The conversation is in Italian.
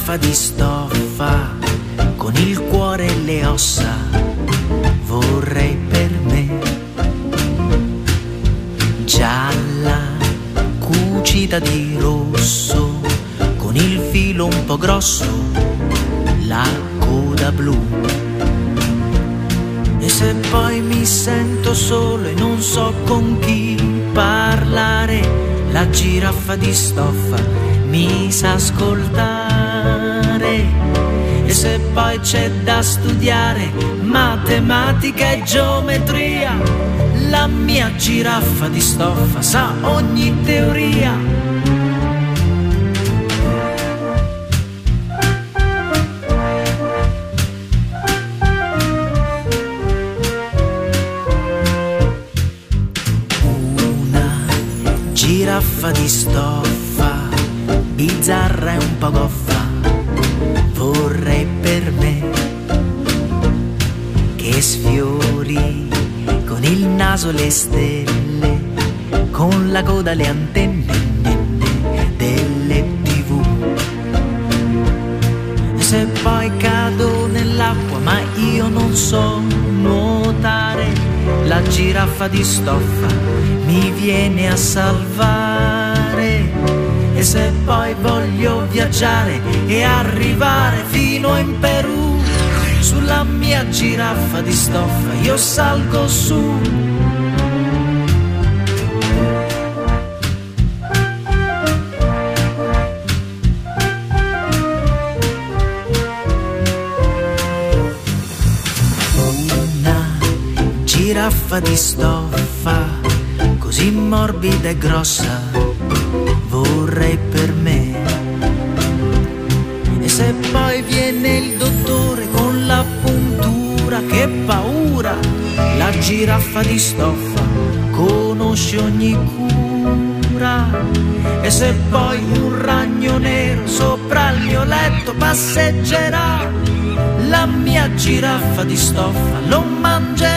giraffa di stoffa, con il cuore e le ossa, vorrei per me. Gialla, cucita di rosso, con il filo un po' grosso, la coda blu. E se poi mi sento solo e non so con chi parlare, la giraffa di stoffa mi sa ascoltare. E se poi c'è da studiare matematica e geometria, la mia giraffa di stoffa sa ogni teoria. Giraffa di stoffa, bizzarra e un po' goffa, vorrei per me, che sfiori con il naso le stelle, con la coda le antenne delle TV. E se poi cado nell'acqua ma io non so nuotare, la giraffa di stoffa mi viene a salvare. E se poi voglio viaggiare e arrivare fino in Perù, sulla mia giraffa di stoffa io salgo su. Una giraffa di stoffa, così morbida e grossa, vorrei per me. E se poi viene il dottore con la puntura, che paura, la giraffa di stoffa conosce ogni cura. E se poi un ragno nero sopra il mio letto passeggerà, la mia giraffa di stoffa lo mangerà.